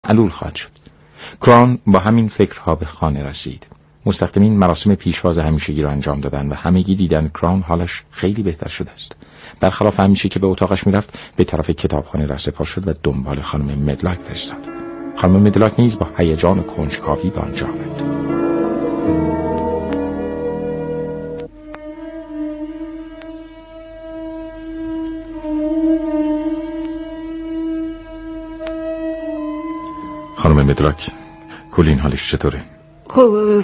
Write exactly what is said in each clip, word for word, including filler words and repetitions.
علول خواهد شد. کران با همین فکرها به خانه رسید. مستخدمین مراسم پیشواز همیشگی را انجام دادن و همگی دیدن کران حالش خیلی بهتر شده است. برخلاف همیشه که به اتاقش میرفت، به طرف کتابخانه رهسپار شد و دنبال خانم مدلاک فرستاد. خانم مدلاک نیز با هیجان و کنجکاوی به آنجا آمد. خانم مدلاک، کلین حالش چطوره؟ خوب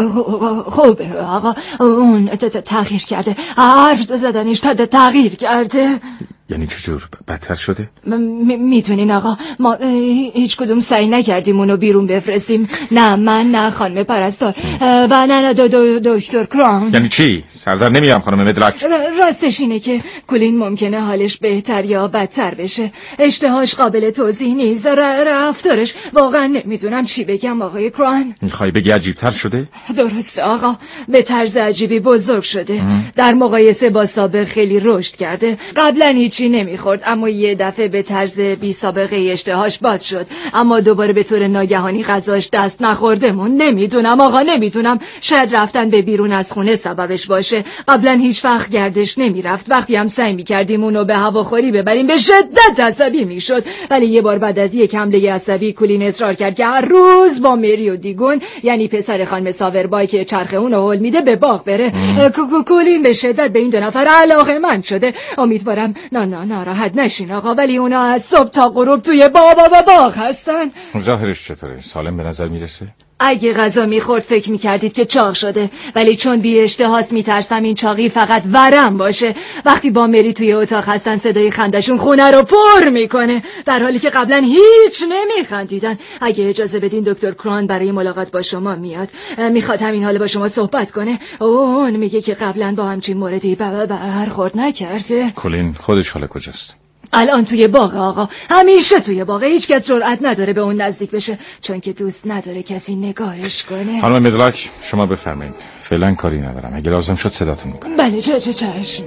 خوبه آقا. اون تغییر کرده، حرف زدنش تا تغییر کرده. یعنی چجور؟ بدتر شده؟ میتونین آقا، ما هیچ کدوم سعی نکردیم اونو بیرون بفرستیم. نه من نه خانم پرستار و نه دکتر کران. یعنی چی؟ سردر نمیام خانم مدلاک. راستش اینه که کلین ممکنه حالش بهتر یا بدتر بشه. اشتهاش قابل توضیح نیست، رفتارش واقعا نمیدونم چی بگم آقای کران. میخوای بگی عجیبتر شده؟ درسته آقا، به طرز عجیبی بزرگ شده. در مقایسه با سابق خیلی رشد کرده. قبلا هیچ چی نمیخورد، اما یه دفعه به طرز بی سابقه اشتهاش باز شد، اما دوباره به طور ناگهانی غذاش دست نخورده مون. نمیدونم آقا، نمیدونم. شاید رفتن به بیرون از خونه سببش باشه. قبلا هیچ وقت گردش نمیرفت. وقتی هم سعی میکردیم اونو به هواخوری ببریم به شدت عصبی میشد. ولی یه بار بعد از یک حمله عصبی کلین اصرار کرد که هر روز با مری و دیگون، یعنی پسر خانم ساوربای که چرخ اونو هول میده، به باغ بره. کلین به شدت به این دو نفر علاقه‌مند شده. امیدوارم نه نه ناراحت نشین آقا، ولی اونا از صبح تا غروب توی بابا و باغ هستن. ظاهرش چطوره؟ سالم به نظر میرسه؟ اگه غذا میخورد فکر میکردید که چاق شده، ولی چون بی اشتهاست میترسم این چاقی فقط ورم باشه. وقتی با مری توی اتاق هستن صدای خندشون خونه رو پر میکنه، در حالی که قبلا هیچ نمیخندیدن. اگه اجازه بدین دکتر کران برای ملاقات با شما میاد. میخواد همین حاله با شما صحبت کنه. اون میگه که قبلا با همچین موردی برخورد نکرده. کلین خودش حالا کجاست؟ الان توی باغ آقا، همیشه توی باغ. هیچ کس جرئت نداره به اون نزدیک بشه، چون که دوست نداره کسی نگاهش کنه. خانم مدلاک شما بفرمایید، فعلا کاری ندارم، اگه لازم شد صداتون میکنم. بله چه چه چشم.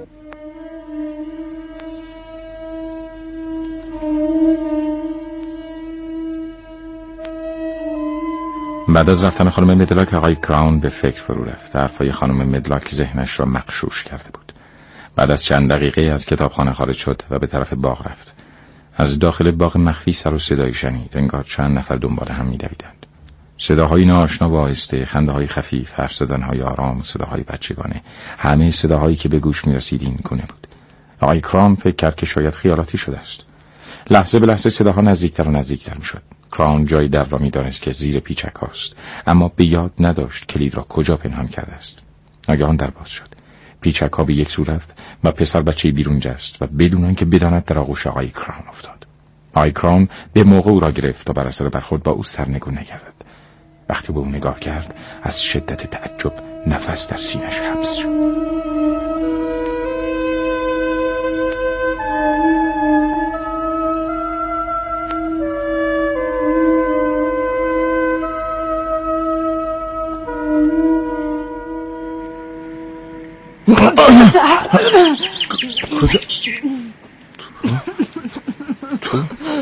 بعد از رفتن خانم مدلاک، آقای کراون به فکر فرو رفت. حرفای خانم مدلاک ذهنش را مغشوش کرده بود. بعد از چند دقیقه از کتابخانه خارج شد و به طرف باغ رفت. از داخل باغ مخفی سر و صدایی شنید، انگار چند نفر دنبال هم می‌دویدند. صداهای ناآشنا و آهسته، خنده‌های خفیف، حرف زدن‌های آرام، صداهای بچگانه، همه صداهایی که به گوش می‌رسید این گونه بود. آقای کرام فکر کرد که شاید خیالاتی شده است. لحظه به لحظه صداها نزدیکتر و نزدیکتر می‌شد. کرام جای در را می‌دانست که زیر پیچک هاست، اما به یاد نداشت کلید را کجا پنهان کرده است. ناگهان در باز شد. پیچک ها به یک سو رفت و پسر بچه بیرون جست و بدون آنکه بداند در آغوش آقای کران افتاد. آقای کران به موقع او را گرفت تا بر اثر برخورد با او سرنگون نگردد. وقتی به او نگاه کرد، از شدت تعجب نفس در سینه‌اش حبس شد. کجا؟ تو؟ تو؟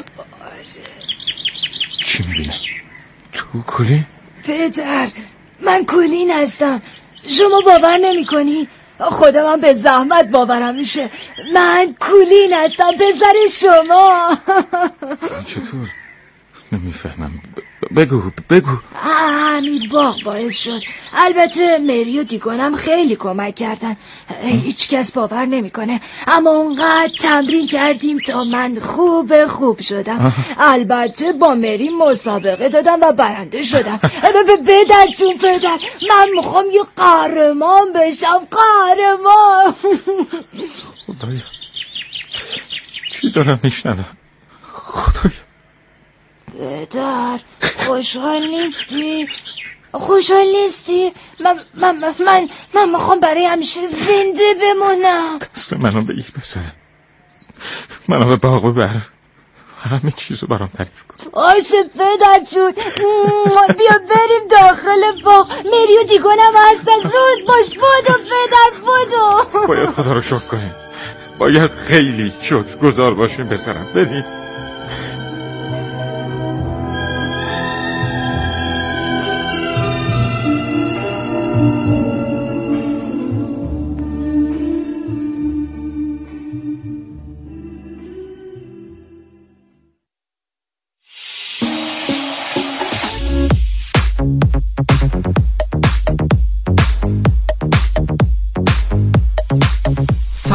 چی میبینم؟ تو کلین؟ پدر، من کلین هستم. شما باور نمی کنی؟ خودم هم به زحمت باورم میشه. من کلین هستم، پسر شما. چطور؟ نمیفهمم. بگو بگو. همین باغ باعث شد. البته مری و دیگونم خیلی کمک کردن. هیچ کس باور نمیکنه، اما اونقدر تمرین کردیم تا من خوب خوب شدم. البته با مری مسابقه دادم و برنده شدم. پدرتون پدر، من میخوام یه قهرمان بشم. قهرمان. خدایا چی دارم میشنوم؟ خدایا. پدر خوشحال نیستی؟ خوشحال نیستی؟ من من من من میخوام برای همیشه زنده بمونم. دست منو بگیر بسرم، منو به باغ ببر، همه چیزو برام تعریف کن. آشه پدر جون، بیا بریم داخل باغ. مری و دیگونم هستن. زود باش، بودو پدر بودو. باید خدا رو شکر کنیم، باید خیلی شکر گزار باشیم بسرم. ببین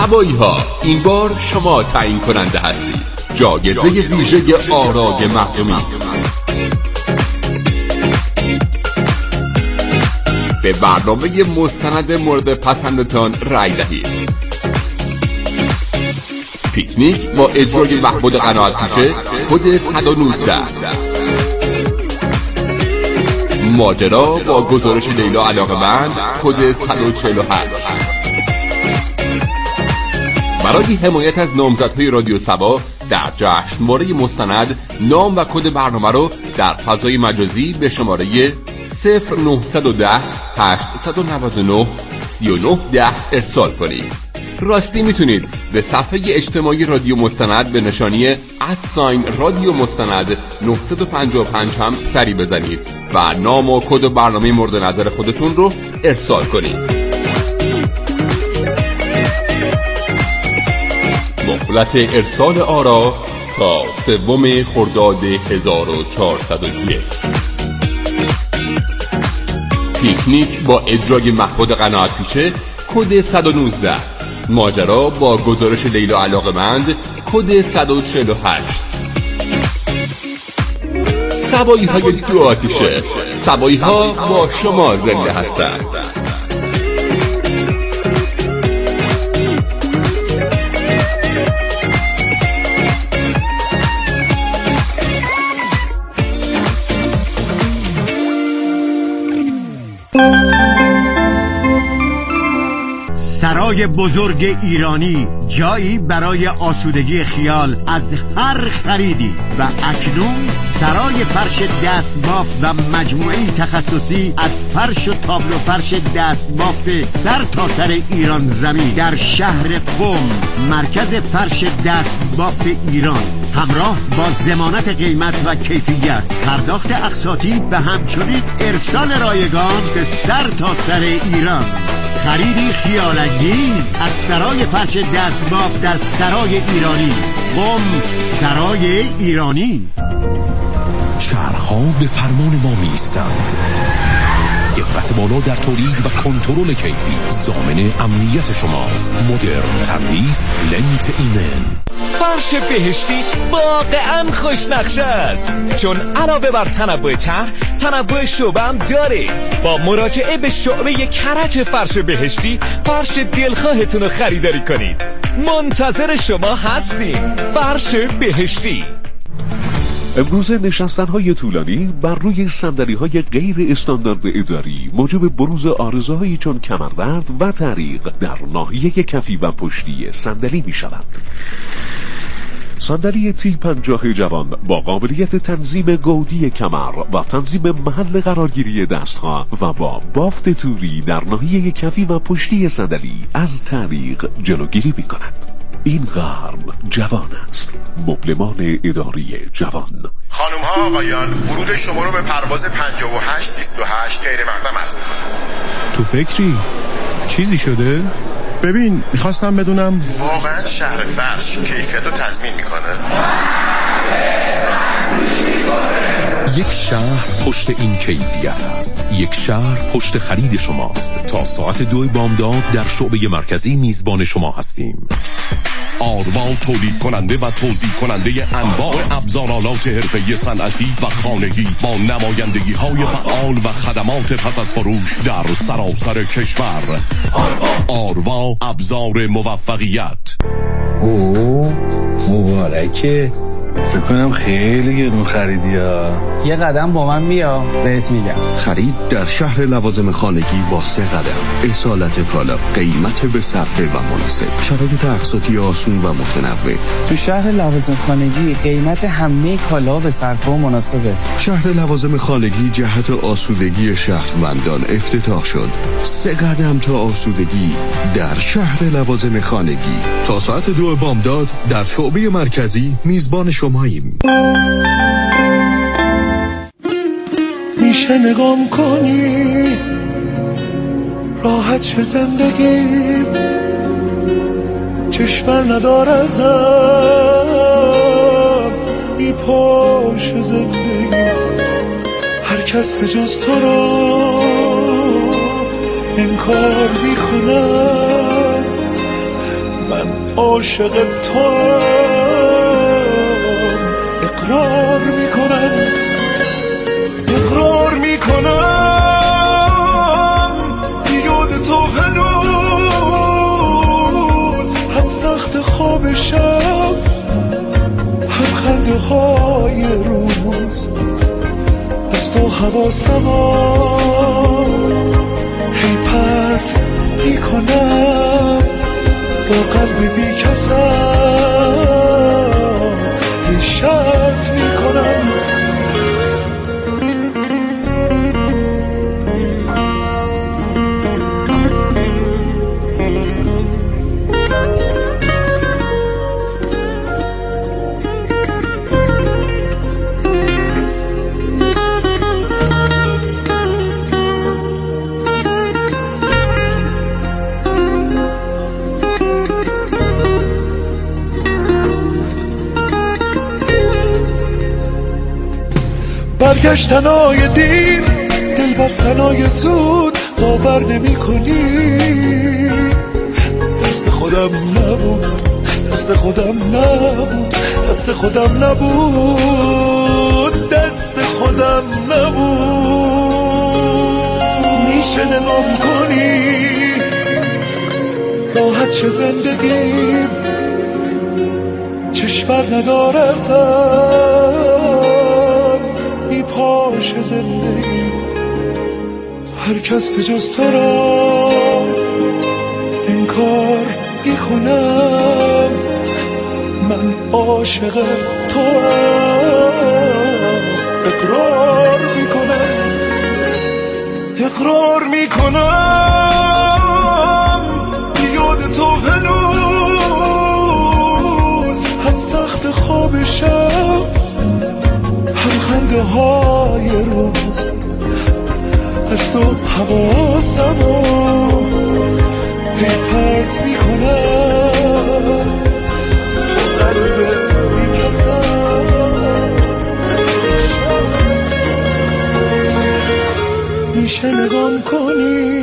سبایی ها، این بار شما تعیین کننده هستید. جایزه ویژه آرای مردمی. به برنامه مستند مورد پسندتان رای دهید. پیکنیک با اجرای محمود قناعت‌پیشه، کد صد و نوزده. ماجرا با گزارش لیلا علاقه‌مند، کد صد و چهل و هشت. برای حمایت از نامزدهای رادیو سبا در جشنواره مستند، نام و کد برنامه رو در فضای مجازی به شماره صفر نه یک صفر هشت نه نه سه نه ده ارسال کنید. راستی میتونید به صفحه اجتماعی رادیو مستند به نشانی ادساین رادیو مستند نهصد و پنجاه و پنج هم سری بزنید و نام و کد برنامه مورد نظر خودتون رو ارسال کنید. مهلت ارسال آرا تا سوم خرداد هزار و چهارصد و یک. پیکنیک با اجرای محمود قناعت‌پیشه، کد صد و نوزده. ماجرا با گزارش لیلا علاقه‌مند، کد صد و چهل و هشت. سبایی های دو آتیشه، سبایی ها با شما زنده هستند. سرای بزرگ ایرانی، جایی برای آسودگی خیال از هر خریدی. و اکنون سرای فرش دستبافت و مجموعه‌ای تخصصی از فرش و تابلو فرش دستبافت سر تا سر ایران زمین در شهر قم، مرکز فرش دستبافت ایران، همراه با ضمانت قیمت و کیفیت، پرداخت اقساطی و همچنین ارسال رایگان به سر تا سر ایران. خریدی خیال‌انگیز از سرای فرش دستبافت در سرای ایرانی. قم، سرای ایرانی. چرخ‌ها به فرمان ما می‌ایستند. دقت بالا در تولید و کنترل کیفی ضامن امنیت شماست. مدرن تندیس لنت ایمن. فرش بهشتی واقعا خوشنقشه است، چون علاوه بر تنوع طرح، تنوع شعبه هم داره. با مراجعه به شعبه کرج فرش بهشتی، فرش دلخواهتون رو خریداری کنید. منتظر شما هستیم. فرش بهشتی. امروز نشستن‌های طولانی بر روی صندلی‌های غیر استاندارد اداری موجب بروز آرزوهایی چون کمردرد و تعریق در ناحیه کفی و پشتی صندلی می‌شود. صندلی تی پنجاه جوان با قابلیت تنظیم گودی کمر و تنظیم محل قرارگیری دستها و با بافت توری در ناحیه کفی و پشتی صندلی از تعریق جلوگیری می‌کند. این قرن جوان است. مبلمان اداری جوان. خانم ها آقایان، ورود شما رو به پرواز پنجاه و هشت بیست و هشت غیر مقدم عرض می‌کنم. تو فکری؟ چیزی شده؟ ببین، میخواستم بدونم واقعا شهر فرش کیفیت رو تضمین میکنه؟ یک شهر پشت این کیفیت است. یک شهر پشت خرید شماست. تا ساعت دو بامداد در شعبه مرکزی میزبان شما هستیم. آروا تولید کننده و توزیع کننده انواع ابزارالات حرفه‌ای صنعتی و خانگی با نمایندگی های فعال و خدمات پس از فروش در سراسر کشور. آروا ابزار موفقیت. اوه مبارکه. فکر کنم خیلی گرون خریدی ها. یه قدم با من بیا بهت میگم. خرید در شهر لوازم خانگی با سه قدم. اصالت کالا، قیمت به صرفه و مناسب، شرایط اقساطی آسون و متنوع. تو شهر لوازم خانگی قیمت همه کالا به صرفه و مناسبه. شهر لوازم خانگی جهت آسودگی شهروندان افتتاح شد. سه قدم تا آسودگی در شهر لوازم خانگی. تا ساعت دو بامداد در شعبه مرکزی میزبان شماییم. میشه نگام کنی راحت چه زندگیم، چشمر ندار ازم میپاشه زندگی. هر کس به جز تو رو انکار میکنم، من عاشق توام، اقرار میکنم اقرار میکنم یاد تو هنوز هم سخت خواب شب هم خنده های روز، از تو حواسم هی پرت میکنم با قلب بی کسم هی شرط میکنم. برگشتنای دیر، دل بستنای زود، باور نمی کنی دست خودم نبود دست خودم نبود دست خودم نبود دست خودم نبود. میشه نگام کنی راحت چه زندگیم، چشمر نداره ازم بی پاش زندگی، هر کس به جز تو را انکار میکنم، من عاشق تو اقرار میکنم اقرار میکنم یاد تو هنوز هم سخت خواب شب هم خنده های روز، از تو حواسمو هی پرت میکنم قلب میکسم میشه نگام کنی.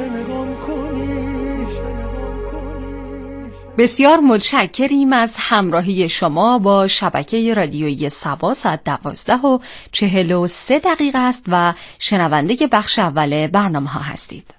بسیار متشکریم از همراهی شما با شبکه رادیویی سبا. ساعت دوازده و چهل و سه دقیقه است و شنونده بخش اول برنامه ها هستید.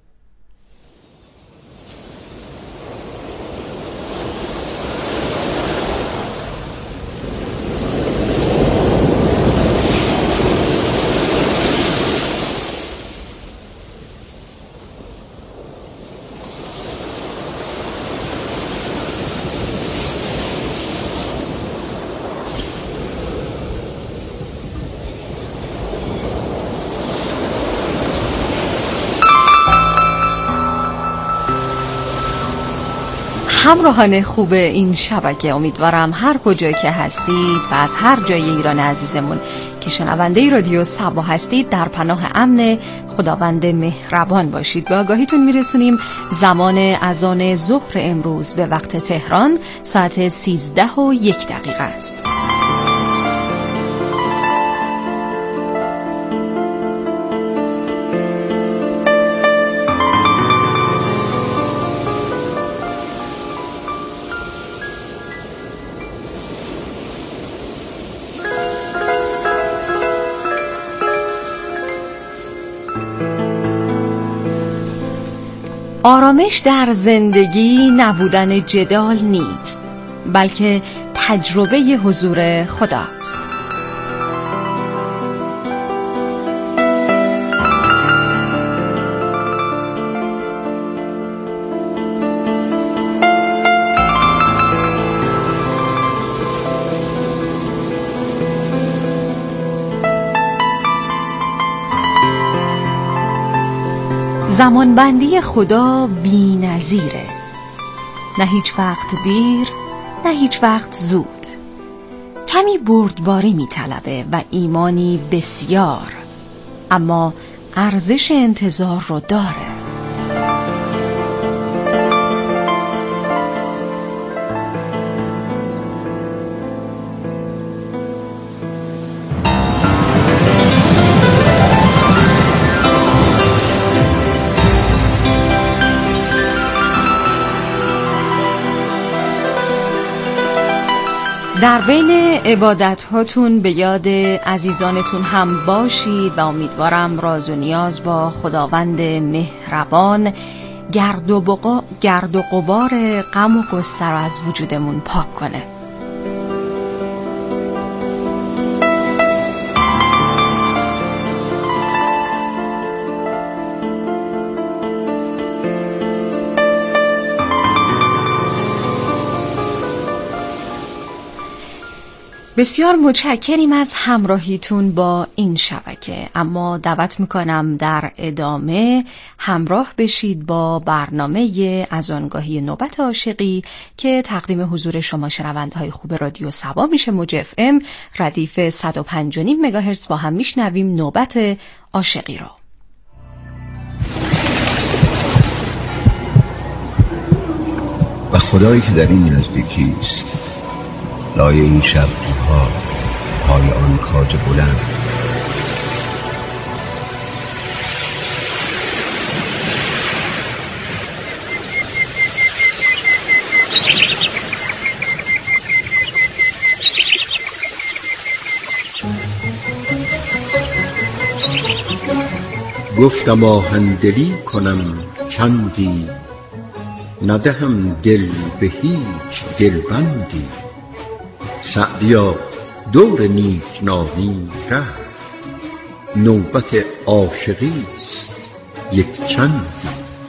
همراهان خوب این شبکه، امیدوارم هر کجا که هستید و از هر جای ایران عزیزمون که شنونده رادیو سبا هستید در پناه امن خداوند مهربان باشید. به آگاهیتون میرسونیم زمان اذان ظهر امروز به وقت تهران ساعت سیزده و یک دقیقه است. آرامش در زندگی نبودن جدال نیست، بلکه تجربه حضور خداست. زمانبندی خدا بی نظیره، نه هیچ وقت دیر نه هیچ وقت زود، کمی بردباری می طلبه و ایمانی بسیار، اما ارزش انتظار رو داره. در بین عبادت هاتون به یاد عزیزانتون هم باشید و امیدوارم راز و نیاز با خداوند مهربان گرد و بقا گرد و غبار غم و غصه رو از وجودمون پاک کنه. بسیار متشکریم از همراهیتون با این شبکه، اما دعوت میکنم در ادامه همراه بشید با برنامه از آنگاهی نوبت عاشقی که تقدیم حضور شما شنونده‌های خوب رادیو صبا میشه. موج اف ام ردیف صد و پنج و نیم مگاهرتز با هم میشنویم نوبت عاشقی رو. و خدایی که در این نزدیکی است، لای این شب ها پای آن کاج بلند، گفتم آهندلی کنم چندی، ندهم دل به هیچ دلبندی. سعدیا دور نیک نامی رفت، نوبت عاشقی است یک چندی.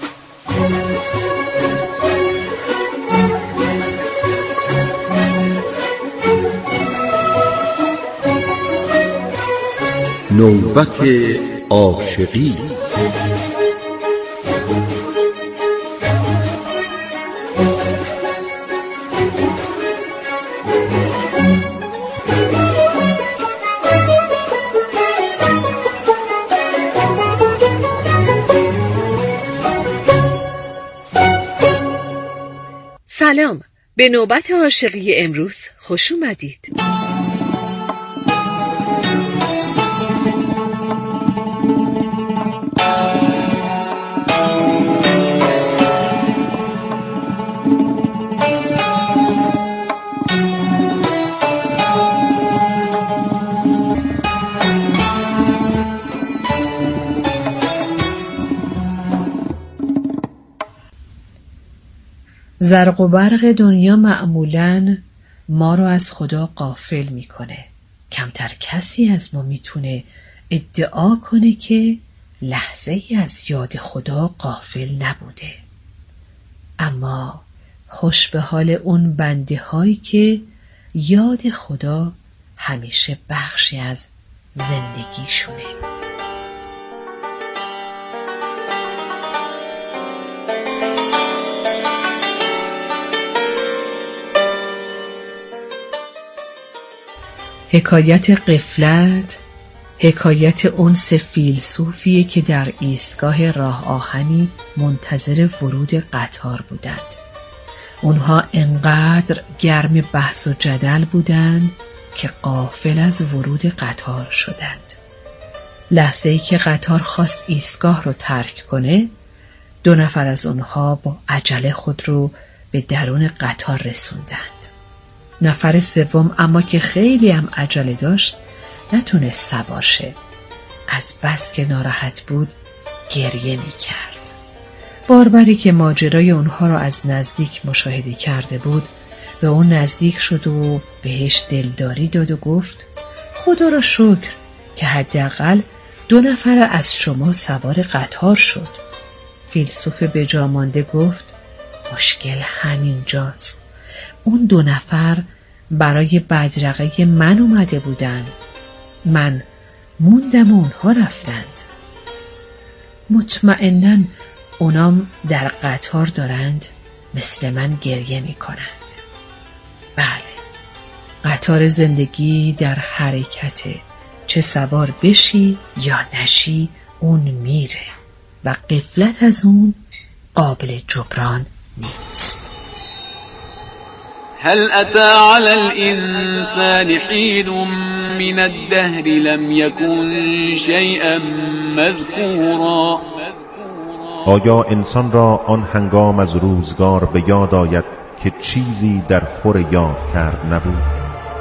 نوبت عاشقی. سلام، به نوبت عاشقی امروز خوش اومدید. زرق و برق دنیا معمولاً ما رو از خدا غافل میکنه. کمتر کسی از ما میتونه ادعا کنه که لحظه ای از یاد خدا غافل نبوده. اما خوش به حال اون بنده هایی که یاد خدا همیشه بخشی از زندگیشونه. حکایت غفلت حکایت اون سه فیلسوفیه که در ایستگاه راه آهنی منتظر ورود قطار بودند. اونها انقدر گرم بحث و جدل بودند که غافل از ورود قطار شدند. لحظه‌ای که قطار خواست ایستگاه رو ترک کنه، دو نفر از اونها با عجله خود رو به درون قطار رسوندند. نفر سوم اما که خیلی هم عجله داشت نتونست سوار شه. از بس که ناراحت بود گریه می کرد. باربری که ماجرای اونها را از نزدیک مشاهده کرده بود به اون نزدیک شد و بهش دلداری داد و گفت خدا را شکر که حداقل دو نفر از شما سوار قطار شد. فیلسوف بجامانده گفت مشکل همینجاست. اون دو نفر برای بدرقه من اومده بودن. من موندم و اونها رفتند. مطمئناً اونام در قطار دارند مثل من گریه می کنند. بله، قطار زندگی در حرکته. چه سوار بشی یا نشی اون میره و غفلت از اون قابل جبران نیست. هل أتى على الإنسان حين من الدهر لم يكن شيئا مذكورا. آیا انسان را آن هنگام از روزگار به یاد آید که چیزی در خور یاد کرد نبود؟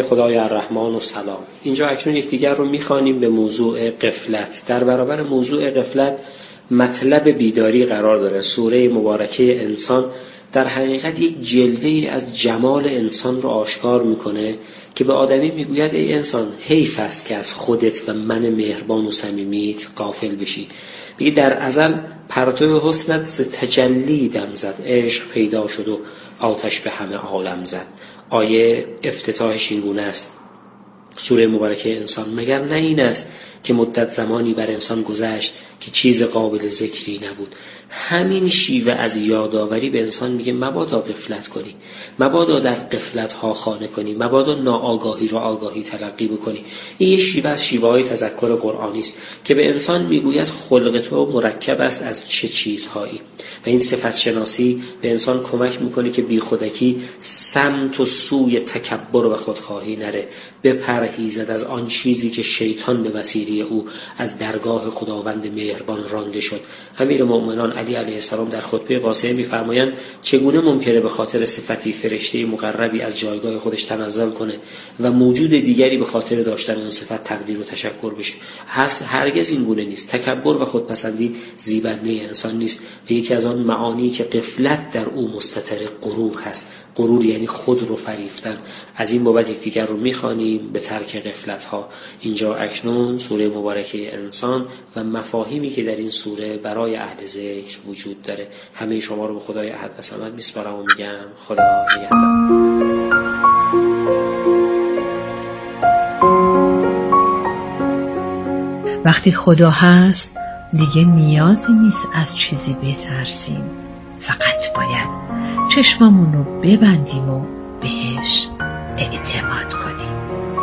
خدای الرحمن و سلام. اینجا اکنون یکدیگر رو میخوانیم به موضوع غفلت. در برابر موضوع غفلت مطلب بیداری قرار داره. سوره مبارکه انسان در حقیقت یک جلوه‌ای از جمال انسان رو آشکار میکنه که به آدمی میگوید ای انسان، حیف است که از خودت و من مهربان و صمیمیت غافل بشی. میگه در ازل پرتو حسنت ز تجلی دم زد، عشق پیدا شد و آتش به همه عالم زد. آیه افتتاحش این گونه است سوره مبارکه انسان. مگر نه این است که مدت زمانی بر انسان گذشت که چیز قابل ذکری نبود. همین شیوه از یادآوری به انسان میگه مبادا غفلت کنی، مبادا در غفلت ها خانه کنی، مبادا ناآگاهی را آگاهی تلقی بکنی. این یه شیوه از شیوه های تذکر قرآنی است که به انسان میگوید خلق تو مرکب است از چه چیزهایی، و این صفت شناسی به انسان کمک میکنه که بی خودکی سمت و سوی تکبر و خودخواهی نره، بپرهیزد از آن چیزی که شیطان به وسیله او از درگاه خداوند مهربان رانده شد. امیر مومنان علی علیه السلام در خطبه قاسمه می‌فرمایند چگونه ممکنه به خاطر صفتی فرشته مقربی از جایگاه خودش تنزل کنه و موجود دیگری به خاطر داشتن اون صفت تقدیر و تشکر بشه. هست هرگز این گونه نیست. تکبر و خودپسندی زیبنده انسان نیست و یکی از آن معانی که غفلت در او مستتر غرور هست. غرور یعنی خود رو فریفتن. از این بابت یکدیگر رو می‌خوانیم به ترک غفلت ها. اینجا اکنون سوره مبارکه انسان و مفاهیمی که در این سوره برای اهل ذکر وجود داره. همه شما رو به خدای احد و صمد میسپارم و میگم خدا نگهدار. وقتی خدا هست دیگه نیازی نیست از چیزی بترسیم، فقط باید چشممون رو ببندیم و بهش اعتماد کنیم.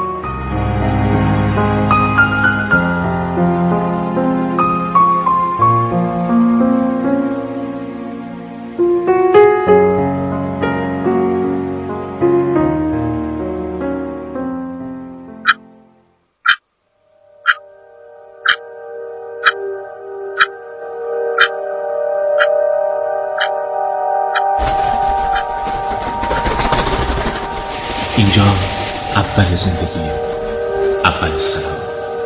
اینجا اول زندگی، اول سلام.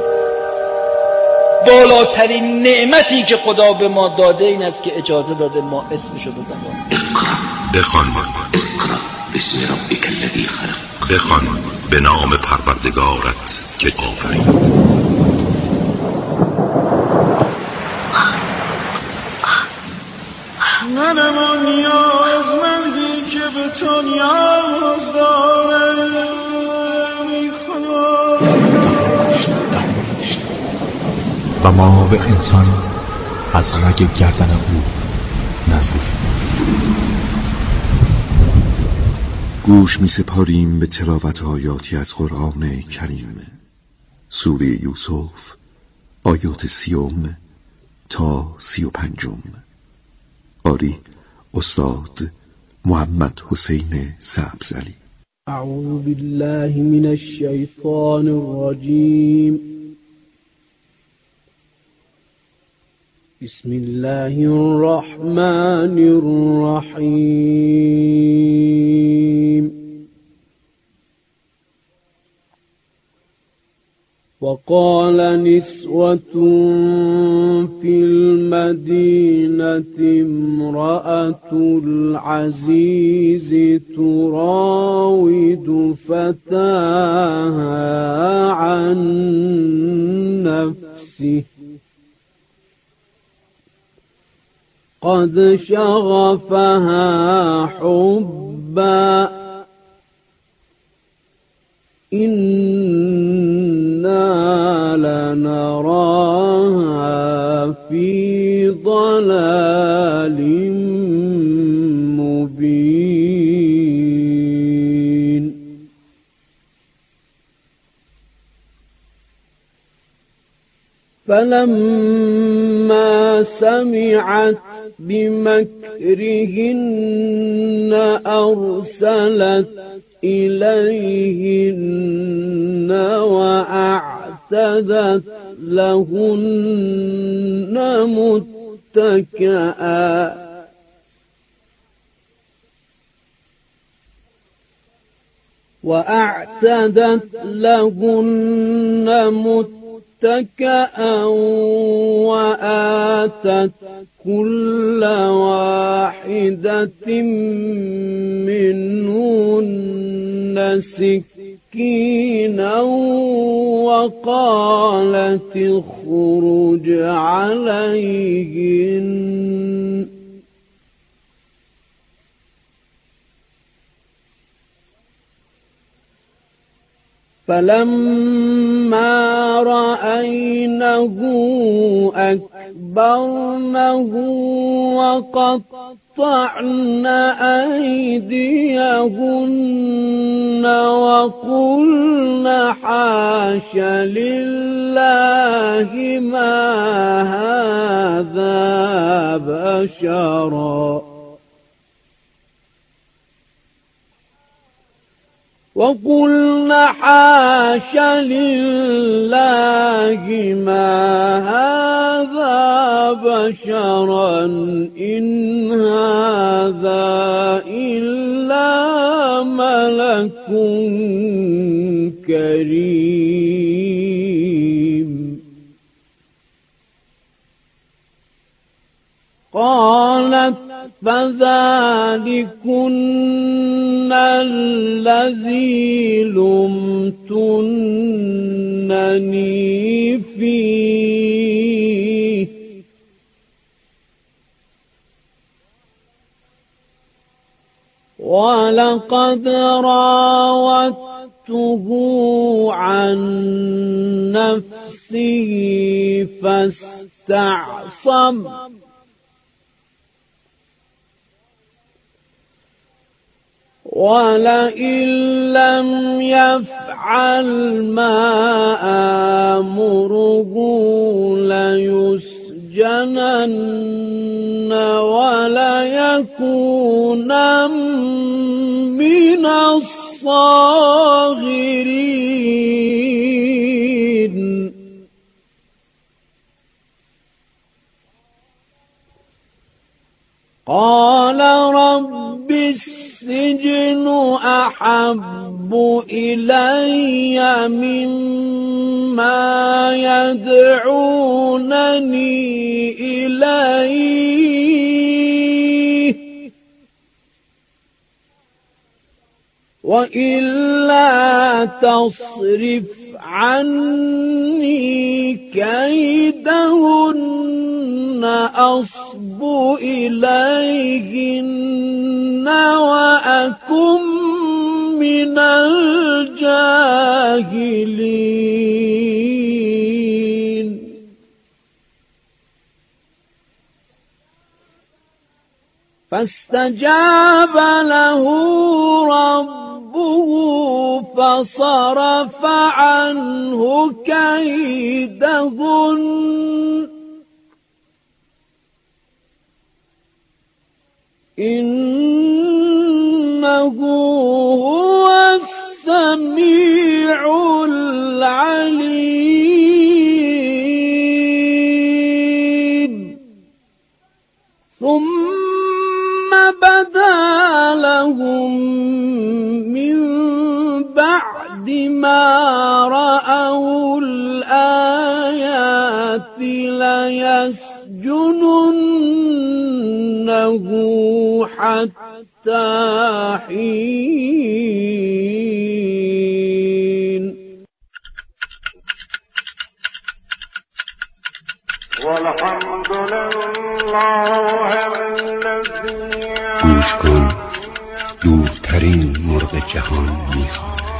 بالاترین نعمتی که خدا به ما داده این است که اجازه داده ما اسمشو بزنیم. بخوان بسم ربک الذی خلق. بخوان به نام پروردگارت که آفرید. منم نیازمندی که به تو نیاز دارم. و ما به انسان از رگ گردن او نزدیک. گوش می سپاریم به تلاوت آیاتی از قرآن کریم. سوره یوسف آیات سیوم تا سی و پنجم. آری استاد محمد حسین سبزعلی. اعوذ بالله من الشیطان الرجیم. بسم الله الرحمن الرحیم. وقال نسوة في المدينة امرأة العزيز تراود فتاها عن نفسه قد شغفها حبا إنا لنراها في ضلال مبين. فلما سمعت بمكرهن أرسلت إليهن وأعتدت لهن متكئا. وأعتدت لهن متكئا وآتت كل واحدة منهن سكينا وقالت اخرج عليهن فلما رأينه أكبرنه وقطعن أيديهن وقلن حاش لله ما هذا بشرا وقلن حاش لله ما هذا بشرا إن هذا إلا ملك كريم قالت فذلكن الذي لمتنني فيه ولقد راودته عن نفسه فاستعصم ولئن لم يفعل ما آمره ليسجنن وليكونا من الصاغرين قال رب السجن أحب إلي مما يدعونني إليه وإلا تصرف عني كيدهن أصب إليهن وأكن من الجاهلين فاستجاب له ربه فصرف عنه كيدهن إنه هو السميع العليم ثم بدا لهم من بعد ما رأوا الآيات ليسجننه حتى حين والحمد لله الذي گوش کن دورترین مرغ جهان میخواند